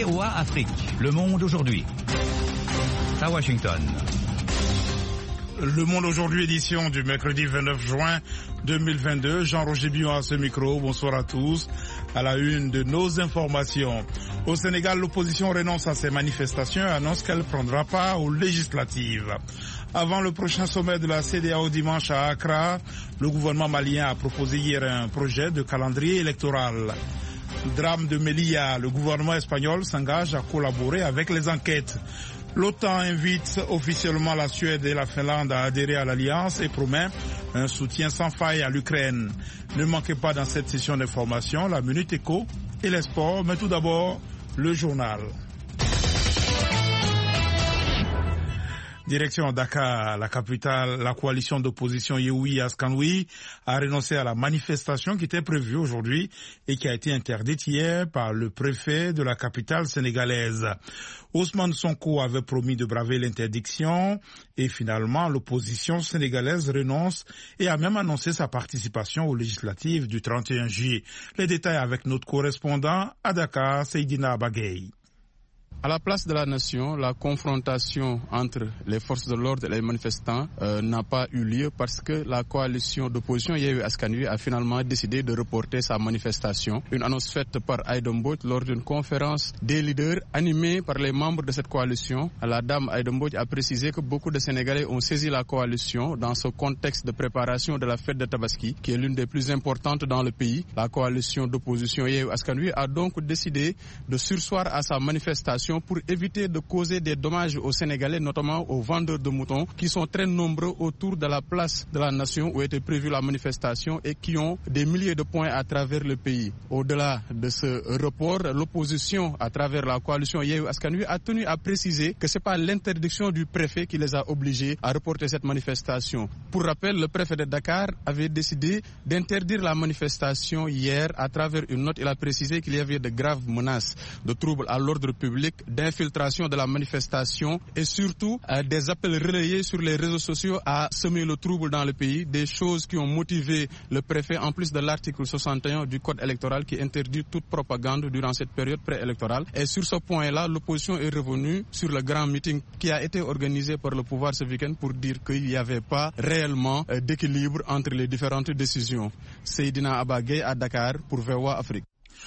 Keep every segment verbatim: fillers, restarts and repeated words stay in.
O A Afrique, Le Monde aujourd'hui. À Washington. Le Monde aujourd'hui, édition du mercredi vingt-neuf juin deux mille vingt-deux. Jean-Roger Billon à ce micro. Bonsoir à tous. À la une de nos informations. Au Sénégal, l'opposition renonce à ses manifestations et annonce qu'elle prendra part aux législatives. Avant le prochain sommet de la C E D E A O dimanche à Accra, le gouvernement malien a proposé hier un projet de calendrier électoral. Drame de Melilla, le gouvernement espagnol s'engage à collaborer avec les enquêtes. L'OTAN invite officiellement la Suède et la Finlande à adhérer à l'Alliance et promet un soutien sans faille à l'Ukraine. Ne manquez pas dans cette session d'information la Minute Éco et les sports, mais tout d'abord le journal. Direction Dakar, la capitale, la coalition d'opposition Yehoui Askanoui a renoncé à la manifestation qui était prévue aujourd'hui et qui a été interdite hier par le préfet de la capitale sénégalaise. Ousmane Sonko avait promis de braver l'interdiction et finalement l'opposition sénégalaise renonce et a même annoncé sa participation aux législatives du trente et un juillet. Les détails avec notre correspondant à Dakar, Seydina Bagay. À la place de la nation, la confrontation entre les forces de l'ordre et les manifestants euh, n'a pas eu lieu parce que la coalition d'opposition Yehoui Askanoui a finalement décidé de reporter sa manifestation. Une annonce faite par Aïda Mbodj lors d'une conférence des leaders animée par les membres de cette coalition. La dame Aïda Mbodj a précisé que beaucoup de Sénégalais ont saisi la coalition dans ce contexte de préparation de la fête de Tabaski, qui est l'une des plus importantes dans le pays. La coalition d'opposition Yehoui Askanoui a donc décidé de surseoir à sa manifestation pour éviter de causer des dommages aux Sénégalais, notamment aux vendeurs de moutons qui sont très nombreux autour de la place de la nation où était prévue la manifestation et qui ont des milliers de points à travers le pays. Au-delà de ce report, l'opposition à travers la coalition Yehoui Askanoui a tenu à préciser que ce n'est pas l'interdiction du préfet qui les a obligés à reporter cette manifestation. Pour rappel, le préfet de Dakar avait décidé d'interdire la manifestation hier à travers une note. Il a précisé qu'il y avait de graves menaces de troubles à l'ordre public, d'infiltration de la manifestation et surtout euh, des appels relayés sur les réseaux sociaux à semer le trouble dans le pays, des choses qui ont motivé le préfet en plus de l'article soixante et un du code électoral qui interdit toute propagande durant cette période préélectorale. Et sur ce point-là, l'opposition est revenue sur le grand meeting qui a été organisé par le pouvoir ce week-end pour dire qu'il n'y avait pas réellement euh, d'équilibre entre les différentes décisions. Seydina Abagay à Dakar pour V O A Afrique.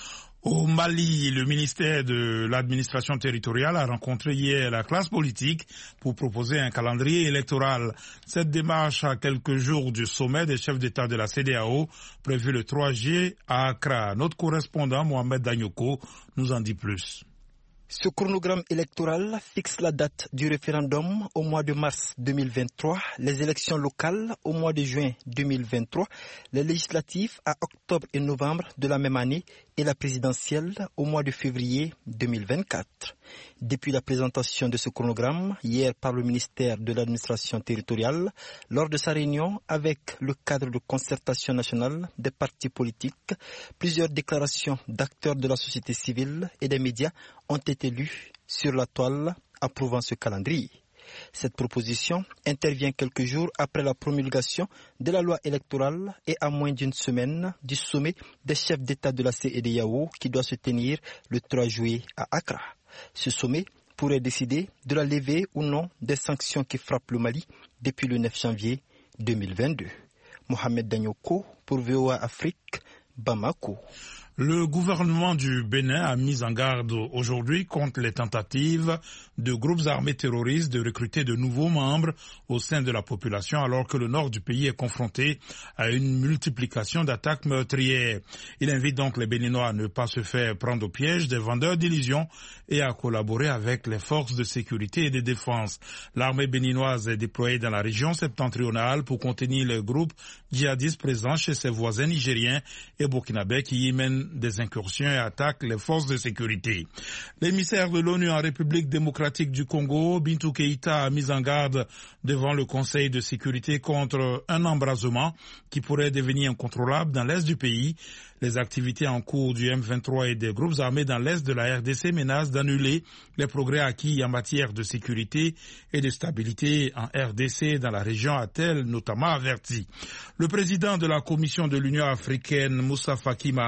Au Mali, le ministère de l'administration territoriale a rencontré hier la classe politique pour proposer un calendrier électoral. Cette démarche à quelques jours du sommet des chefs d'État de la C E D E A O, prévu le trois juillet à Accra. Notre correspondant Mohamed Danyoko nous en dit plus. Ce chronogramme électoral fixe la date du référendum au mois de mars deux mille vingt-trois, les élections locales au mois de juin deux mille vingt-trois, les législatives à octobre et novembre de la même année et la présidentielle au mois de février deux mille vingt-quatre. Depuis la présentation de ce chronogramme hier par le ministère de l'administration territoriale, lors de sa réunion avec le cadre de concertation nationale des partis politiques, plusieurs déclarations d'acteurs de la société civile et des médias ont été lues sur la toile approuvant ce calendrier. Cette proposition intervient quelques jours après la promulgation de la loi électorale et à moins d'une semaine du sommet des chefs d'État de la C E D E A O qui doit se tenir le trois juillet à Accra. Ce sommet pourrait décider de la levée ou non des sanctions qui frappent le Mali depuis le neuf janvier deux mille vingt-deux. Mohamed Danyoko pour V O A Afrique, Bamako. Le gouvernement du Bénin a mis en garde aujourd'hui contre les tentatives de groupes armés terroristes de recruter de nouveaux membres au sein de la population alors que le nord du pays est confronté à une multiplication d'attaques meurtrières. Il invite donc les Béninois à ne pas se faire prendre au piège des vendeurs d'illusions et à collaborer avec les forces de sécurité et de défense. L'armée béninoise est déployée dans la région septentrionale pour contenir les groupes djihadistes présents chez ses voisins nigériens et burkinabés qui y mènent des incursions et attaquent les forces de sécurité. L'émissaire de l'ONU en République démocratique du Congo, Bintou Keïta, a mis en garde devant le Conseil de sécurité contre un embrasement qui pourrait devenir incontrôlable dans l'est du pays. Les activités en cours du M vingt-trois et des groupes armés dans l'est de la R D C menacent d'annuler les progrès acquis en matière de sécurité et de stabilité en R D C dans la région, a-t-elle notamment averti. Le président de la Commission de l'Union africaine, Moussa Faki Mahamat,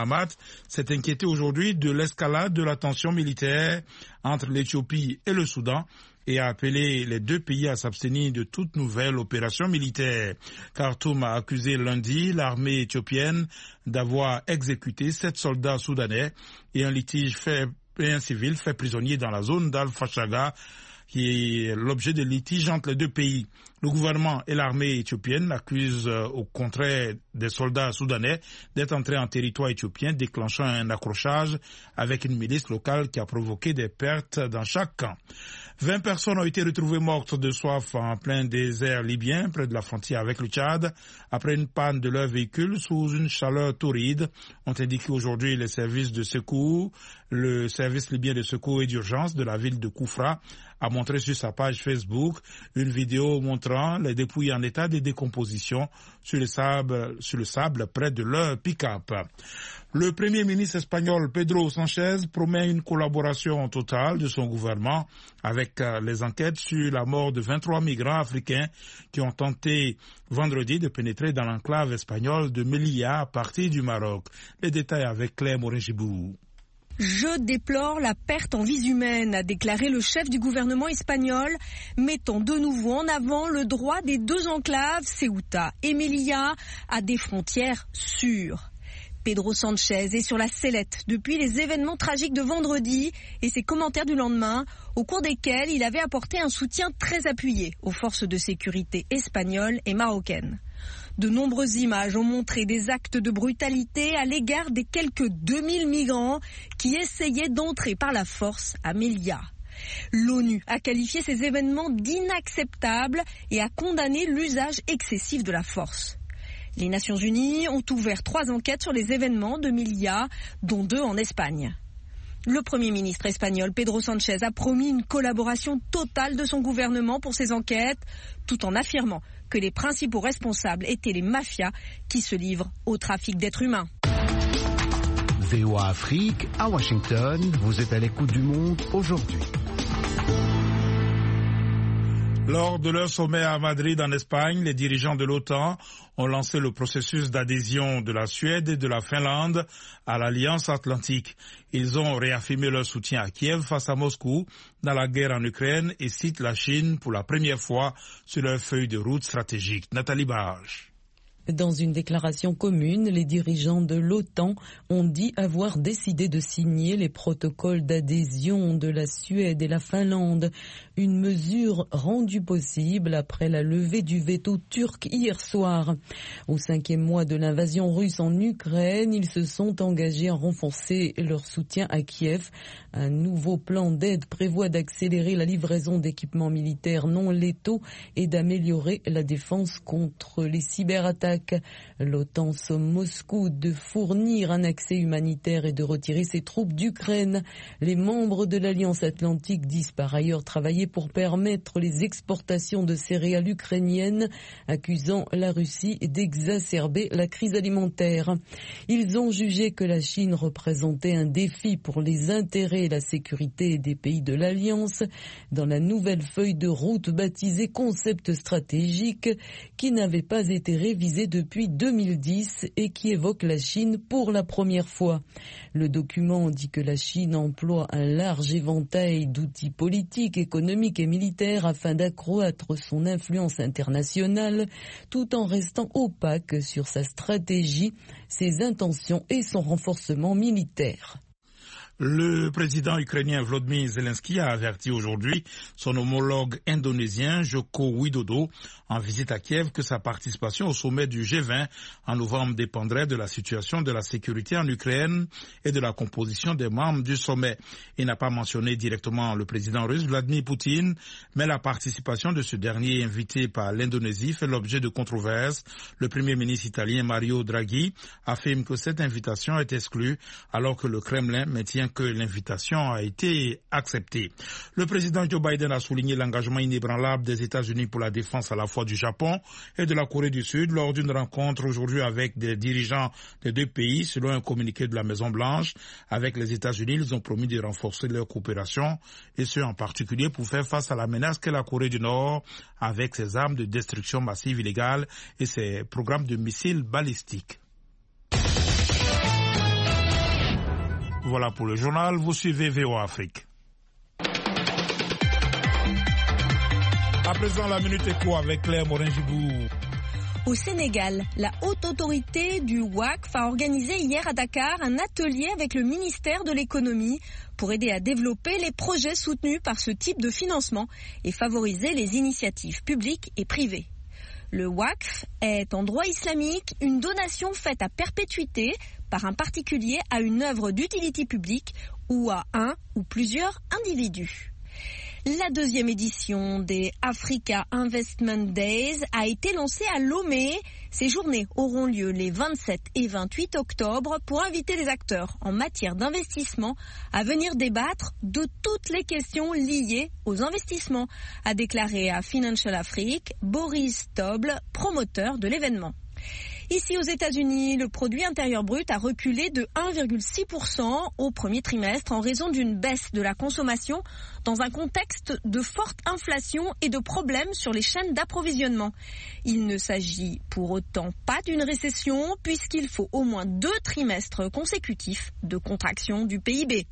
s'est inquiété aujourd'hui de l'escalade de la tension militaire entre l'Éthiopie et le Soudan et a appelé les deux pays à s'abstenir de toute nouvelle opération militaire. Khartoum a accusé lundi l'armée éthiopienne d'avoir exécuté sept soldats soudanais et un litige fait, et un civil fait prisonnier dans la zone d'Al-Fashaga, qui est l'objet de litiges entre les deux pays. Le gouvernement et l'armée éthiopienne accusent euh, au contraire des soldats soudanais d'être entrés en territoire éthiopien, déclenchant un accrochage avec une milice locale qui a provoqué des pertes dans chaque camp. vingt personnes ont été retrouvées mortes de soif en plein désert libyen, près de la frontière avec le Tchad, après une panne de leur véhicule sous une chaleur torride, ont indiqué aujourd'hui les services de secours. Le service libyen de secours et d'urgence de la ville de Koufra a montré sur sa page Facebook une vidéo montrant les dépouilles en état de décomposition sur le sable, sur le sable près de leur pick-up. Le Premier ministre espagnol Pedro Sánchez promet une collaboration totale de son gouvernement avec les enquêtes sur la mort de vingt-trois migrants africains qui ont tenté vendredi de pénétrer dans l'enclave espagnole de Melilla à partir du Maroc. Les détails avec Claire Morin-Gibou. Je déplore la perte en vies humaines, a déclaré le chef du gouvernement espagnol, mettant de nouveau en avant le droit des deux enclaves, Ceuta et Melilla, à des frontières sûres. Pedro Sánchez est sur la sellette depuis les événements tragiques de vendredi et ses commentaires du lendemain, au cours desquels il avait apporté un soutien très appuyé aux forces de sécurité espagnoles et marocaines. De nombreuses images ont montré des actes de brutalité à l'égard des quelques deux mille migrants qui essayaient d'entrer par la force à Melilla. L'ONU a qualifié ces événements d'inacceptables et a condamné l'usage excessif de la force. Les Nations Unies ont ouvert trois enquêtes sur les événements de Melilla, dont deux en Espagne. Le Premier ministre espagnol Pedro Sánchez a promis une collaboration totale de son gouvernement pour ces enquêtes, tout en affirmant que les principaux responsables étaient les mafias qui se livrent au trafic d'êtres humains. V O A Afrique, à Washington, vous êtes à l'écoute du monde aujourd'hui. Lors de leur sommet à Madrid en Espagne, les dirigeants de l'OTAN ont lancé le processus d'adhésion de la Suède et de la Finlande à l'Alliance Atlantique. Ils ont réaffirmé leur soutien à Kiev face à Moscou dans la guerre en Ukraine et citent la Chine pour la première fois sur leur feuille de route stratégique. Nathalie Barrage. Dans une déclaration commune, les dirigeants de l'OTAN ont dit avoir décidé de signer les protocoles d'adhésion de la Suède et la Finlande, une mesure rendue possible après la levée du veto turc hier soir. Au cinquième mois de l'invasion russe en Ukraine, ils se sont engagés à renforcer leur soutien à Kiev. Un nouveau plan d'aide prévoit d'accélérer la livraison d'équipements militaires non létaux et d'améliorer la défense contre les cyberattaques. L'OTAN somme Moscou de fournir un accès humanitaire et de retirer ses troupes d'Ukraine. Les membres de l'Alliance Atlantique disent par ailleurs travailler pour permettre les exportations de céréales ukrainiennes, accusant la Russie d'exacerber la crise alimentaire. Ils ont jugé que la Chine représentait un défi pour les intérêts et la sécurité des pays de l'Alliance dans la nouvelle feuille de route baptisée concept stratégique qui n'avait pas été révisée depuis deux mille dix et qui évoque la Chine pour la première fois. Le document dit que la Chine emploie un large éventail d'outils politiques, économiques et militaires afin d'accroître son influence internationale tout en restant opaque sur sa stratégie, ses intentions et son renforcement militaire. Le président ukrainien Volodymyr Zelensky a averti aujourd'hui son homologue indonésien Joko Widodo en visite à Kiev que sa participation au sommet du G vingt en novembre dépendrait de la situation de la sécurité en Ukraine et de la composition des membres du sommet. Il n'a pas mentionné directement le président russe Vladimir Poutine, mais la participation de ce dernier invité par l'Indonésie fait l'objet de controverses. Le premier ministre italien Mario Draghi affirme que cette invitation est exclue alors que le Kremlin maintient que l'invitation a été acceptée. Le président Joe Biden a souligné l'engagement inébranlable des États-Unis pour la défense à la fois du Japon et de la Corée du Sud lors d'une rencontre aujourd'hui avec des dirigeants des deux pays. Selon un communiqué de la Maison-Blanche, avec les États-Unis, ils ont promis de renforcer leur coopération et ce en particulier pour faire face à la menace qu'est la Corée du Nord avec ses armes de destruction massive illégale et ses programmes de missiles balistiques. voilà pour le journal. Vous suivez V O A Afrique. À présent, la Minute Éco avec Claire Morin-Gibou. Au Sénégal, la haute autorité du W A C F a organisé hier à Dakar un atelier avec le ministère de l'économie pour aider à développer les projets soutenus par ce type de financement et favoriser les initiatives publiques et privées. Le W A C F est en droit islamique une donation faite à perpétuité par un particulier à une œuvre d'utilité publique ou à un ou plusieurs individus. La deuxième édition des Africa Investment Days a été lancée à Lomé. Ces journées auront lieu les vingt-sept et vingt-huit octobre pour inviter les acteurs en matière d'investissement à venir débattre de toutes les questions liées aux investissements, a déclaré à Financial Afrique Boris Toble, promoteur de l'événement. Ici aux États-Unis, le produit intérieur brut a reculé de un virgule six pour cent au premier trimestre en raison d'une baisse de la consommation dans un contexte de forte inflation et de problèmes sur les chaînes d'approvisionnement. Il ne s'agit pour autant pas d'une récession puisqu'il faut au moins deux trimestres consécutifs de contraction du P I B.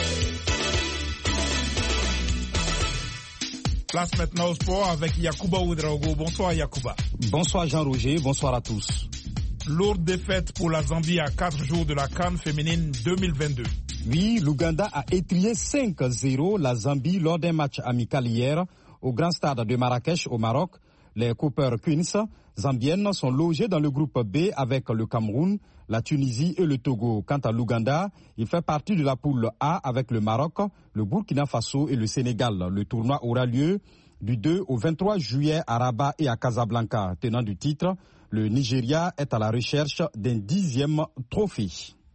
Place maintenant au sport avec Yacouba Ouedraogo. Bonsoir Yacouba. Bonsoir Jean-Roger, bonsoir à tous. Lourde défaite pour la Zambie à quatre jours de la CAN féminine deux mille vingt-deux. Oui, l'Ouganda a étrié cinq à zéro la Zambie lors d'un match amical hier au grand stade de Marrakech au Maroc. Les Cooper Queens zambiennes sont logées dans le groupe B avec le Cameroun, la Tunisie et le Togo. Quant à l'Ouganda, il fait partie de la poule A avec le Maroc, le Burkina Faso et le Sénégal. Le tournoi aura lieu du deux au vingt-trois juillet à Rabat et à Casablanca. Tenant du titre, le Nigeria est à la recherche d'un dixième trophée.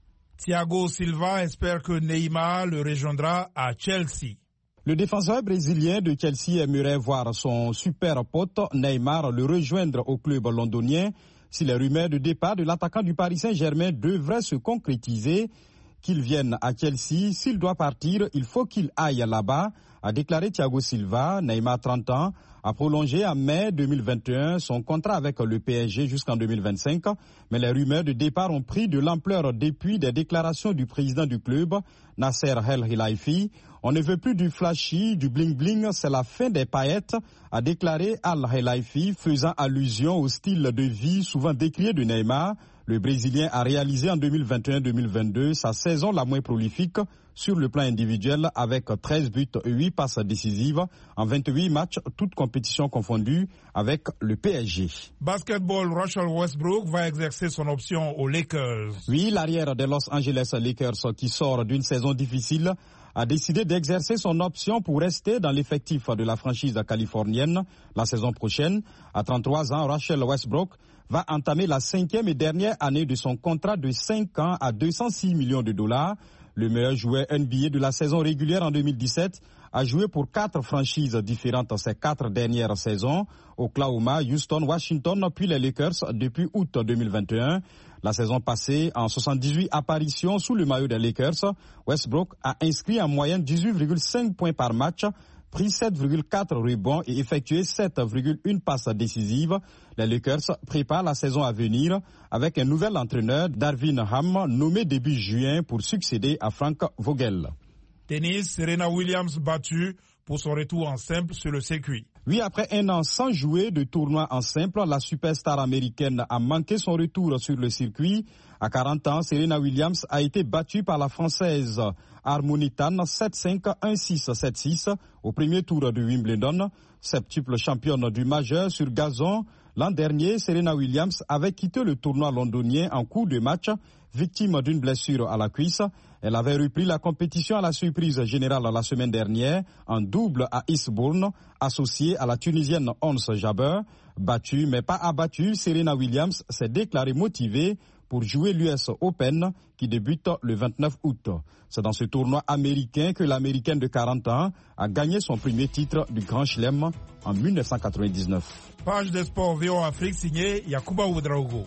Thiago Silva espère que Neymar le rejoindra à Chelsea. Le défenseur brésilien de Chelsea aimerait voir son super pote Neymar le rejoindre au club londonien. Si les rumeurs de départ de l'attaquant du Paris Saint-Germain devraient se concrétiser, qu'il vienne à Chelsea, s'il doit partir, il faut qu'il aille là-bas, a déclaré Thiago Silva. Neymar, trente ans, a prolongé en mai deux mille vingt et un son contrat avec le P S G jusqu'en deux mille vingt-cinq. Mais les rumeurs de départ ont pris de l'ampleur depuis des déclarations du président du club, Nasser El Khelaifi. On ne veut plus du flashy, du bling-bling, c'est la fin des paillettes, a déclaré Al Khelaifi, faisant allusion au style de vie souvent décrié de Neymar. Le Brésilien a réalisé en deux mille vingt et un deux mille vingt-deux sa saison la moins prolifique sur le plan individuel avec treize buts et huit passes décisives en vingt-huit matchs, toutes compétitions confondues avec le P S G. Basketball, Russell Westbrook va exercer son option aux Lakers. Oui, l'arrière des Los Angeles Lakers qui sort d'une saison difficile a décidé d'exercer son option pour rester dans l'effectif de la franchise californienne la saison prochaine. À trente-trois ans, Russell Westbrook va entamer la cinquième et dernière année de son contrat de cinq ans à deux cent six millions de dollars. Le meilleur joueur N B A de la saison régulière en deux mille dix-sept a joué pour quatre franchises différentes ces quatre dernières saisons. Oklahoma, Houston, Washington, puis les Lakers depuis août deux mille vingt et un. La saison passée, en soixante-dix-huit apparitions sous le maillot des Lakers, Westbrook a inscrit en moyenne dix-huit virgule cinq points par match, pris sept virgule quatre rebonds et effectué sept virgule un passes décisives. Les Lakers préparent la saison à venir avec un nouvel entraîneur, Darvin Ham, nommé début juin pour succéder à Frank Vogel. Tennis, Serena Williams battue pour son retour en simple sur le circuit. Oui, après un an sans jouer de tournoi en simple, la superstar américaine a manqué son retour sur le circuit. À quarante ans, Serena Williams a été battue par la Française Harmony Tan sept cinq, un six, sept six au premier tour de Wimbledon. Septuple championne du majeur sur gazon, l'an dernier, Serena Williams avait quitté le tournoi londonien en cours de match, victime d'une blessure à la cuisse. Elle avait repris la compétition à la surprise générale la semaine dernière en double à Eastbourne, associée à la Tunisienne Ons Jabeur. Battue mais pas abattue, Serena Williams s'est déclarée motivée pour jouer l'U S Open qui débute le vingt-neuf août. C'est dans ce tournoi américain que l'Américaine de quarante ans a gagné son premier titre du Grand Chelem en mille neuf cent quatre-vingt-dix-neuf. Page des sports V O A Afrique signée Yacouba Ouedraogo.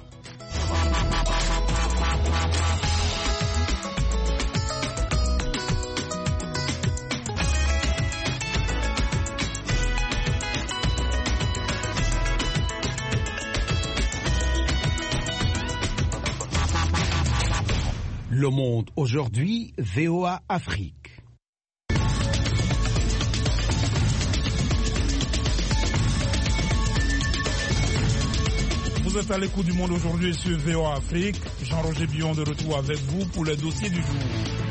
Le Monde aujourd'hui, V O A Afrique. Vous êtes à l'écoute du Monde aujourd'hui sur V O A Afrique. Jean-Roger Billon de retour avec vous pour les dossiers du jour.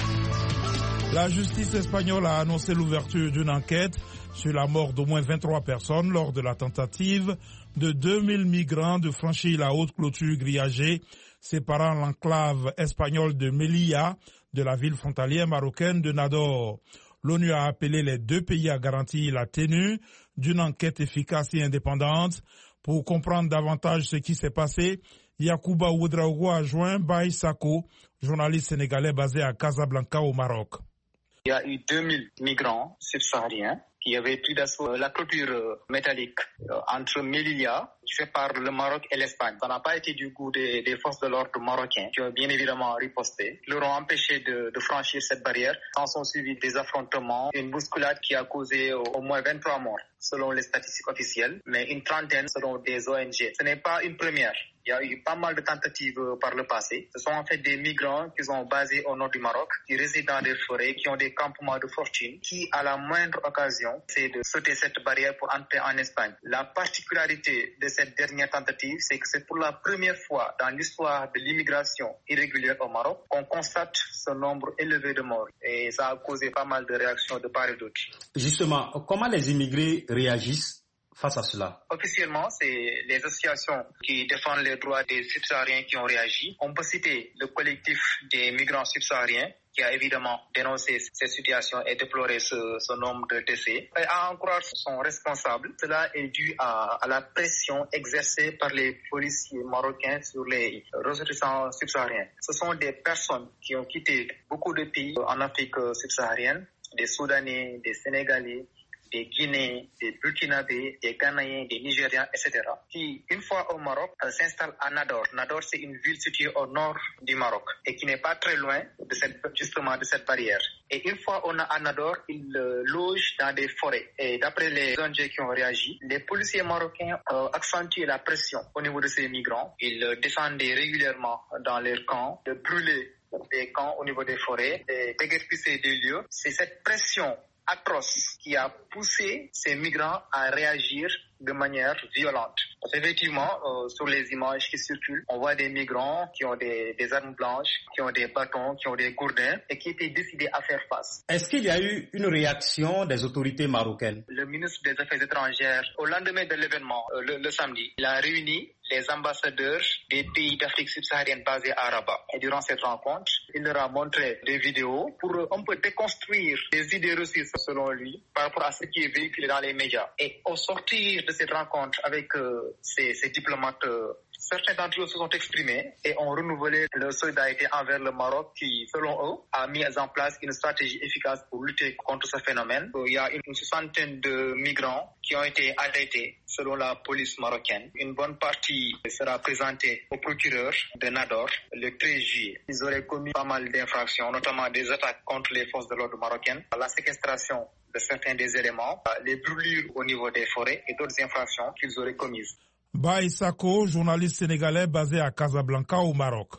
La justice espagnole a annoncé l'ouverture d'une enquête sur la mort d'au moins vingt-trois personnes lors de la tentative de deux mille migrants de franchir la haute clôture grillagée séparant l'enclave espagnole de Melilla de la ville frontalière marocaine de Nador. L'ONU a appelé les deux pays à garantir la tenue d'une enquête efficace et indépendante. Pour comprendre davantage ce qui s'est passé, Yacouba Ouedraogo a joint Baye Sako, journaliste sénégalais basé à Casablanca au Maroc. Il y a eu deux mille migrants subsahariens qui avaient pris d'assaut la clôture métallique entre Melilla, qui sépare le Maroc et l'Espagne. Ça n'a pas été du goût des, des forces de l'ordre marocaines, qui ont bien évidemment riposté. Ils leur ont empêché de, de franchir cette barrière. S'en sont suivis des affrontements, une bousculade qui a causé au, au moins vingt-trois morts, selon les statistiques officielles, mais une trentaine selon des O N G. Ce n'est pas une première. Il y a eu pas mal de tentatives par le passé. Ce sont en fait des migrants qui sont basés au nord du Maroc, qui résident dans des forêts, qui ont des campements de fortune, qui, à la moindre occasion, essaient de sauter cette barrière pour entrer en Espagne. La particularité de cette dernière tentative, c'est que c'est pour la première fois dans l'histoire de l'immigration irrégulière au Maroc qu'on constate ce nombre élevé de morts. Et ça a causé pas mal de réactions de part et d'autre. Justement, comment les immigrés réagissent face à cela? Officiellement, c'est les associations qui défendent les droits des subsahariens qui ont réagi. On peut citer le collectif des migrants subsahariens qui a évidemment dénoncé cette situation et déploré ce, ce nombre de décès. Et à en croire son responsable, cela est dû à, à la pression exercée par les policiers marocains sur les ressortissants subsahariens. Ce sont des personnes qui ont quitté beaucoup de pays en Afrique subsaharienne, des Soudanais, des Sénégalais, des Guinéens, des Burkinabés, des Ghanéens, des Nigériens, et cetera, qui, une fois au Maroc, s'installent à Nador. Nador, c'est une ville située au nord du Maroc et qui n'est pas très loin de cette, justement de cette barrière. Et une fois on a à Nador, ils euh, logent dans des forêts. Et d'après les O N G qui ont réagi, les policiers marocains euh, accentuent la pression au niveau de ces migrants. Ils euh, descendaient régulièrement dans leurs camps, de brûler des camps au niveau des forêts, de déguerpisser des lieux. C'est cette pression atroce qui a poussé ces migrants à réagir de manière violente. Effectivement, euh, sur les images qui circulent, on voit des migrants qui ont des, des armes blanches, qui ont des bâtons, qui ont des gourdins et qui étaient décidés à faire face. Est-ce qu'il y a eu une réaction des autorités marocaines? Le ministre des Affaires étrangères, au lendemain de l'événement, euh, le, le samedi, il a réuni les ambassadeurs des pays d'Afrique subsaharienne basés à Rabat. Et durant cette rencontre, il leur a montré des vidéos pour un peu déconstruire les idées reçues selon lui par rapport à ce qui est véhiculé dans les médias. Et au sortir de cette rencontre avec euh, ces, ces diplomates, euh, certains d'entre eux se sont exprimés et ont renouvelé leur solidarité envers le Maroc qui, selon eux, a mis en place une stratégie efficace pour lutter contre ce phénomène. Il y a une soixantaine de migrants qui ont été arrêtés selon la police marocaine. Une bonne partie sera présentée au procureur de Nador le treize juillet. Ils auraient commis pas mal d'infractions, notamment des attaques contre les forces de l'ordre marocaines, la séquestration de certains des éléments, les brûlures au niveau des forêts et d'autres infractions qu'ils auraient commises. Baye Sako, journaliste sénégalais basé à Casablanca au Maroc.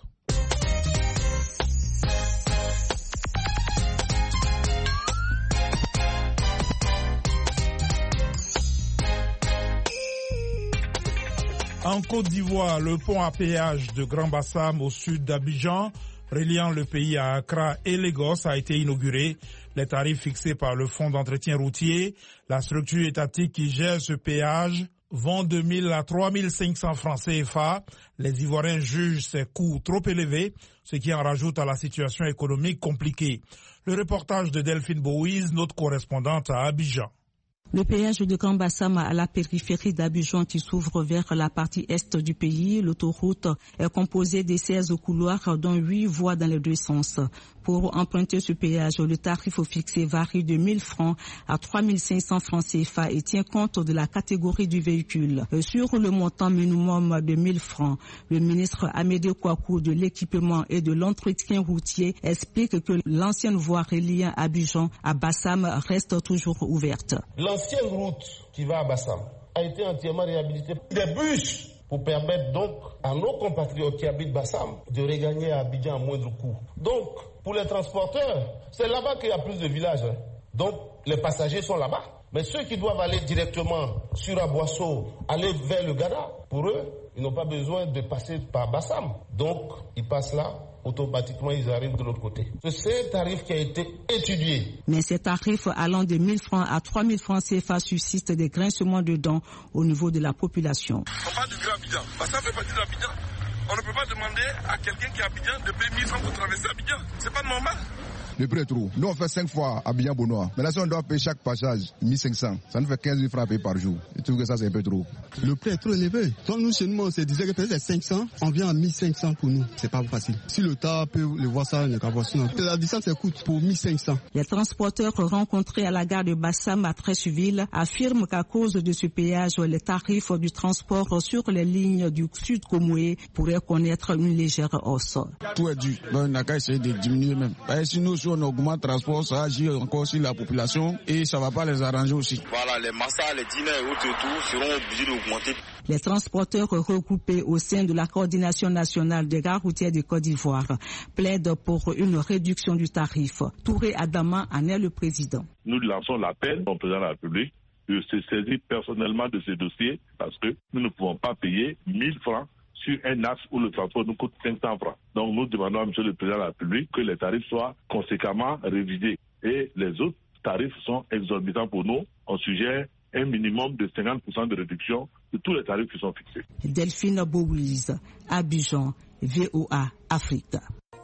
En Côte d'Ivoire, le pont à péage de Grand Bassam au sud d'Abidjan, reliant le pays à Accra et Lagos, a été inauguré. Les tarifs fixés par le Fonds d'entretien routier, la structure étatique qui gère ce péage, vont de mille à trois mille cinq cents francs C F A. Les Ivoiriens jugent ces coûts trop élevés, ce qui en rajoute à la situation économique compliquée. Le reportage de Delphine Boïse, notre correspondante à Abidjan. Le péage de Grand Bassam à la périphérie d'Abidjan qui s'ouvre vers la partie est du pays, l'autoroute est composée de seize couloirs dont huit voies dans les deux sens. Pour emprunter ce péage, le tarif fixé varie de mille francs à trois mille cinq cents francs C F A et tient compte de la catégorie du véhicule. Sur le montant minimum de mille francs, le ministre Amédée Kouakou de l'équipement et de l'entretien routier explique que l'ancienne voie reliant Abidjan à Bassam reste toujours ouverte. L'ancienne route qui va à Bassam a été entièrement réhabilitée. Des bus pour permettre donc à nos compatriotes qui habitent Bassam de regagner à Abidjan à moindre coût. Donc, pour les transporteurs, c'est là-bas qu'il y a plus de villages. Hein. Donc, les passagers sont là-bas. Mais ceux qui doivent aller directement sur Aboisseau, aller vers le Ghana, pour eux, ils n'ont pas besoin de passer par Bassam. Donc, ils passent là. Automatiquement, ils arrivent de l'autre côté. C'est un tarif qui a été étudié. Mais ces tarifs allant de mille francs à trois mille francs C F A suscitent des grincements de dents au niveau de la population. On parle du Grand Abidjan. Ça fait partie de l'Abidjan. On ne peut pas demander à quelqu'un qui est à Abidjan de payer mille francs pour traverser Abidjan. C'est pas normal. Le prix est trop. Nous, on fait cinq fois Abidjan-Bonois. Mais là, si on doit payer chaque passage mille cinq cents, ça nous fait quinze mille francs à payer par jour. Je trouve que ça, c'est un peu trop. Le prix est trop élevé. Donc, nous, chez nous, on se disait que peut-être cinq cents, on vient à mille cinq cents pour nous. C'est pas facile. Si le tas peut le voir ça, le cas sinon. La distance, elle coûte pour mille cinq cents. Les transporteurs rencontrés à la gare de Bassam à Treichville affirment qu'à cause de ce péage, les tarifs du transport sur les lignes du Sud Comoé pourraient connaître une légère hausse. Tout est dû. Donc, on n'a qu'à essayer de diminuer même. Et sinon, si on augmente le transport, ça agit encore sur la population et ça ne va pas les arranger aussi. Voilà, les massas, les dîners et autres tout seront obligés d'augmenter. Les transporteurs regroupés au sein de la coordination nationale des gares routières de Côte d'Ivoire plaident pour une réduction du tarif. Touré Adama en est le président. Nous lançons l'appel au président de la République de se saisir personnellement de ce dossier parce que nous ne pouvons pas payer mille francs sur un axe où le transport nous coûte cinq cents francs. Donc nous demandons à M. le Président de la République que les tarifs soient conséquemment révisés. Et les autres tarifs sont exorbitants pour nous. On suggère un minimum de cinquante pour cent de réduction de tous les tarifs qui sont fixés. Delphine Bouliz, Abidjan, V O A Afrique.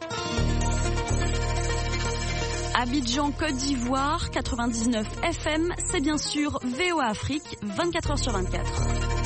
Abidjan, Côte d'Ivoire, quatre-vingt-dix-neuf F M, c'est bien sûr V O A Afrique, vingt-quatre heures sur vingt-quatre.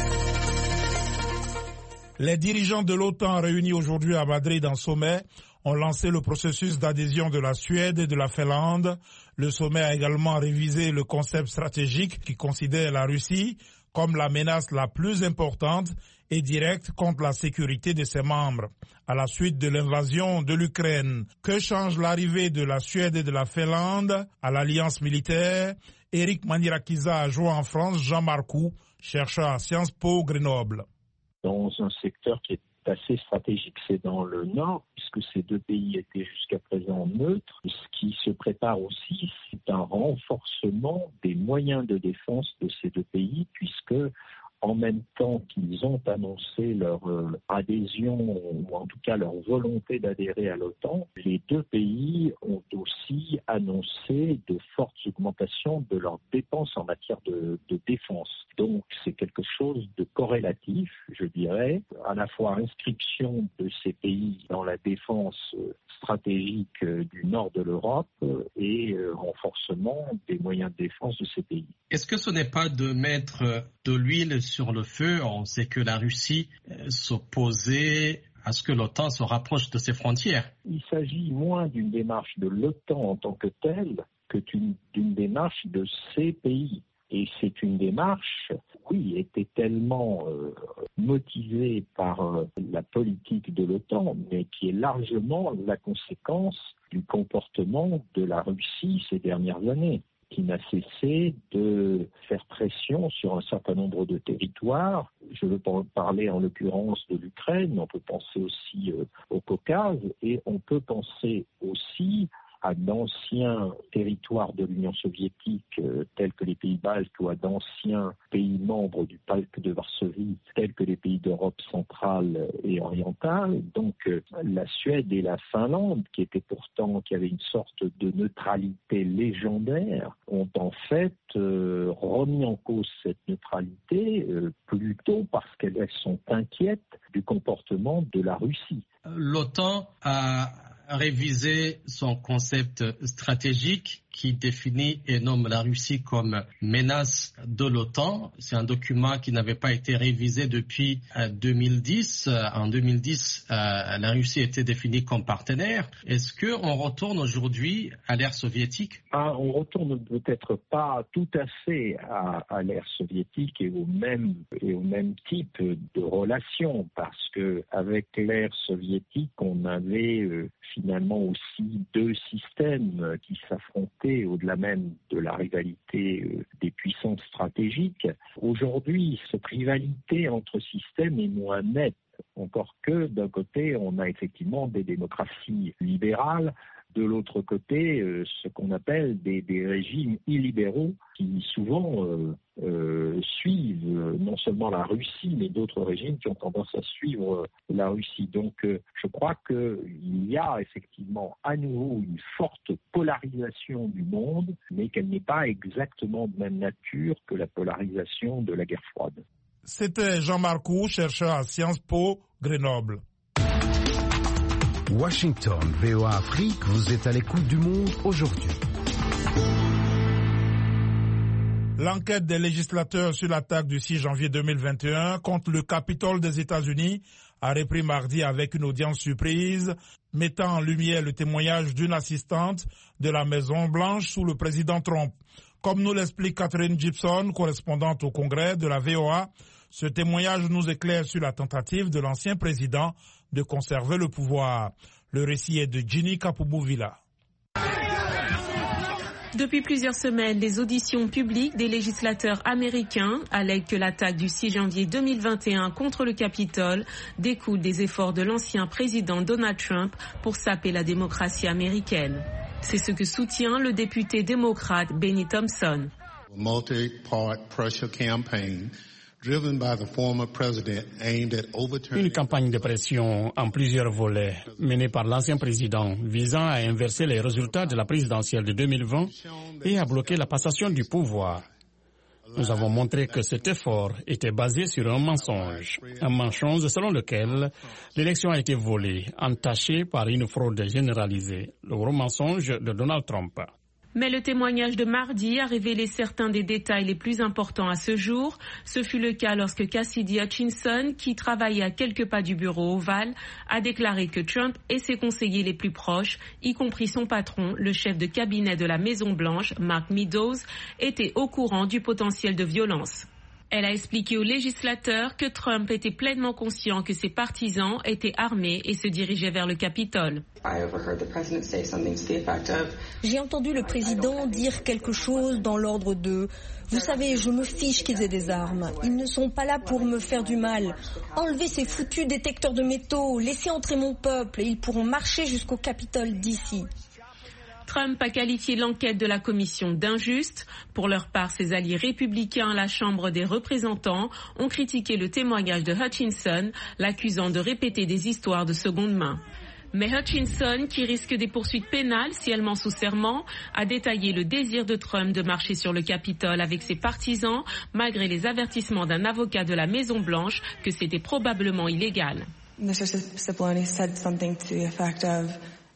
Les dirigeants de l'OTAN réunis aujourd'hui à Madrid en sommet ont lancé le processus d'adhésion de la Suède et de la Finlande. Le sommet a également révisé le concept stratégique qui considère la Russie comme la menace la plus importante et directe contre la sécurité de ses membres. À la suite de l'invasion de l'Ukraine, que change l'arrivée de la Suède et de la Finlande à l'alliance militaire? Eric Manirakiza a joué en France, Jean Marcoux, chercheur à Sciences Po Grenoble. Dans un secteur qui est assez stratégique, c'est dans le nord, puisque ces deux pays étaient jusqu'à présent neutres. Ce qui se prépare aussi, c'est un renforcement des moyens de défense de ces deux pays, puisque en même temps qu'ils ont annoncé leur euh, adhésion, ou en tout cas leur volonté d'adhérer à l'OTAN, les deux pays ont aussi annoncé de fortes augmentations de leurs dépenses en matière de, de défense. Donc c'est quelque chose de corrélatif, je dirais, à la fois inscription de ces pays dans la défense stratégique du nord de l'Europe et euh, renforcement des moyens de défense de ces pays. Est-ce que ce n'est pas de mettre de l'huile sur le feu? On sait que la Russie s'opposait à ce que l'OTAN se rapproche de ses frontières. Il s'agit moins d'une démarche de l'OTAN en tant que telle que d'une, d'une démarche de ces pays. Et c'est une démarche, oui, était tellement euh, motivée par euh, la politique de l'OTAN, mais qui est largement la conséquence du comportement de la Russie ces dernières années, qui n'a cessé de faire pression sur un certain nombre de territoires. Je veux parler en l'occurrence de l'Ukraine, on peut penser aussi euh, au Caucase, et on peut penser aussi à d'anciens territoires de l'Union soviétique euh, tels que les pays baltes ou à d'anciens pays membres du pacte de Varsovie tels que les pays d'Europe centrale et orientale. Donc euh, la Suède et la Finlande, qui étaient pourtant, qui avaient une sorte de neutralité légendaire, ont en fait euh, remis en cause cette neutralité euh, plutôt parce qu'elles sont inquiètes du comportement de la Russie. L'OTAN a réviser son concept stratégique qui définit et nomme la Russie comme menace de l'OTAN. C'est un document qui n'avait pas été révisé depuis deux mille dix. En deux mille dix, la Russie était définie comme partenaire. Est-ce qu'on retourne aujourd'hui à l'ère soviétique? Ah, on retourne peut-être pas tout à fait à, à l'ère soviétique et au même et au même type de relation, parce que avec l'ère soviétique, on avait euh, finalement aussi deux systèmes qui s'affrontaient rivalité, au-delà même de la rivalité euh, des puissances stratégiques. Aujourd'hui, cette rivalité entre systèmes est moins nette. Encore que, d'un côté, on a effectivement des démocraties libérales, de l'autre côté, euh, ce qu'on appelle des, des régimes illibéraux qui souvent euh, euh, suivent euh, non seulement la Russie, mais d'autres régimes qui ont tendance à suivre euh, la Russie. Donc, euh, je crois qu'il y a effectivement à nouveau une forte polarisation du monde, mais qu'elle n'est pas exactement de même nature que la polarisation de la guerre froide. C'était Jean Marcoux, chercheur à Sciences Po, Grenoble. Washington, V O A Afrique, vous êtes à l'écoute du monde aujourd'hui. L'enquête des législateurs sur l'attaque du six janvier deux mille vingt et un contre le Capitole des États-Unis a repris mardi avec une audience surprise, mettant en lumière le témoignage d'une assistante de la Maison-Blanche sous le président Trump. Comme nous l'explique Catherine Gibson, correspondante au Congrès de la V O A, ce témoignage nous éclaire sur la tentative de l'ancien président de conserver le pouvoir. Le récit est de Ginny Kapoubou-Villa. Depuis plusieurs semaines, les auditions publiques des législateurs américains allèguent que l'attaque du six janvier deux mille vingt et un contre le Capitole découle des efforts de l'ancien président Donald Trump pour saper la démocratie américaine. C'est ce que soutient le député démocrate Benny Thompson. Une campagne de pression en plusieurs volets menée par l'ancien président visant à inverser les résultats de la présidentielle de deux mille vingt et à bloquer la passation du pouvoir. Nous avons montré que cet effort était basé sur un mensonge, un mensonge selon lequel l'élection a été volée, entachée par une fraude généralisée, le gros mensonge de Donald Trump. Mais le témoignage de mardi a révélé certains des détails les plus importants à ce jour. Ce fut le cas lorsque Cassidy Hutchinson, qui travaillait à quelques pas du bureau ovale, a déclaré que Trump et ses conseillers les plus proches, y compris son patron, le chef de cabinet de la Maison-Blanche, Mark Meadows, étaient au courant du potentiel de violence. Elle a expliqué aux législateurs que Trump était pleinement conscient que ses partisans étaient armés et se dirigeaient vers le Capitole. J'ai entendu le président dire quelque chose dans l'ordre de « Vous savez, je me fiche qu'ils aient des armes. Ils ne sont pas là pour me faire du mal. Enlevez ces foutus détecteurs de métaux, laissez entrer mon peuple et ils pourront marcher jusqu'au Capitole d'ici. » Trump a qualifié l'enquête de la commission d'injuste. Pour leur part, ses alliés républicains à la Chambre des représentants ont critiqué le témoignage de Hutchinson, l'accusant de répéter des histoires de seconde main. Mais Hutchinson, qui risque des poursuites pénales si elle ment sous serment, a détaillé le désir de Trump de marcher sur le Capitole avec ses partisans, malgré les avertissements d'un avocat de la Maison-Blanche que c'était probablement illégal. Monsieur Cipollone said something to the effect of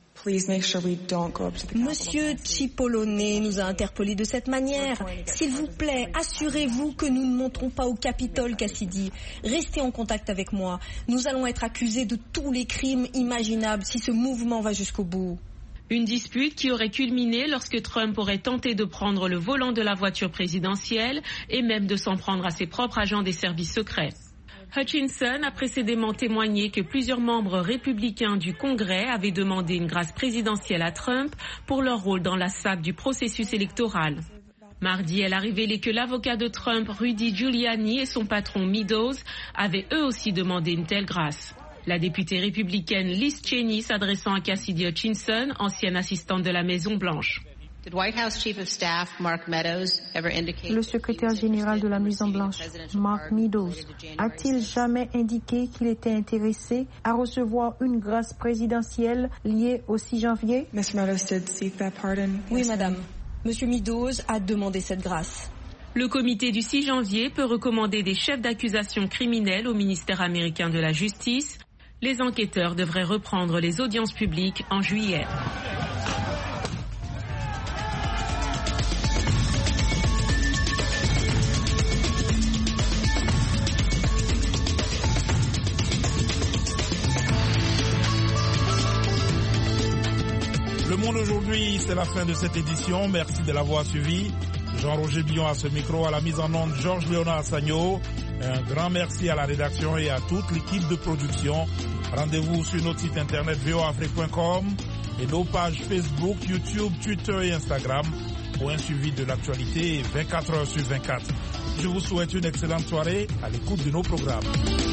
Monsieur Cipollone nous a interpellés de cette manière. S'il vous plaît, assurez-vous que nous ne monterons pas au Capitole, Cassidy. Restez en contact avec moi. Nous allons être accusés de tous les crimes imaginables si ce mouvement va jusqu'au bout. Une dispute qui aurait culminé lorsque Trump aurait tenté de prendre le volant de la voiture présidentielle et même de s'en prendre à ses propres agents des services secrets. Hutchinson a précédemment témoigné que plusieurs membres républicains du Congrès avaient demandé une grâce présidentielle à Trump pour leur rôle dans la sape du processus électoral. Mardi, elle a révélé que l'avocat de Trump, Rudy Giuliani, et son patron Meadows avaient eux aussi demandé une telle grâce. La députée républicaine Liz Cheney s'adressant à Cassidy Hutchinson, ancienne assistante de la Maison-Blanche. Le secrétaire général de la Maison-Blanche, Mark Meadows, a-t-il jamais indiqué qu'il était intéressé à recevoir une grâce présidentielle liée au six janvier? Oui, madame. Monsieur Meadows a demandé cette grâce. Le comité du six janvier peut recommander des chefs d'accusation criminels au ministère américain de la Justice. Les enquêteurs devraient reprendre les audiences publiques en juillet. Le Monde aujourd'hui, c'est la fin de cette édition. Merci de l'avoir suivi. Jean-Roger Billon à ce micro, à la mise en onde, Georges Léonard Sagno. Un grand merci à la rédaction et à toute l'équipe de production. Rendez-vous sur notre site internet v o afrique point com. et nos pages Facebook, YouTube, Twitter et Instagram pour un suivi de l'actualité vingt-quatre heures sur vingt-quatre. Je vous souhaite une excellente soirée à l'écoute de nos programmes.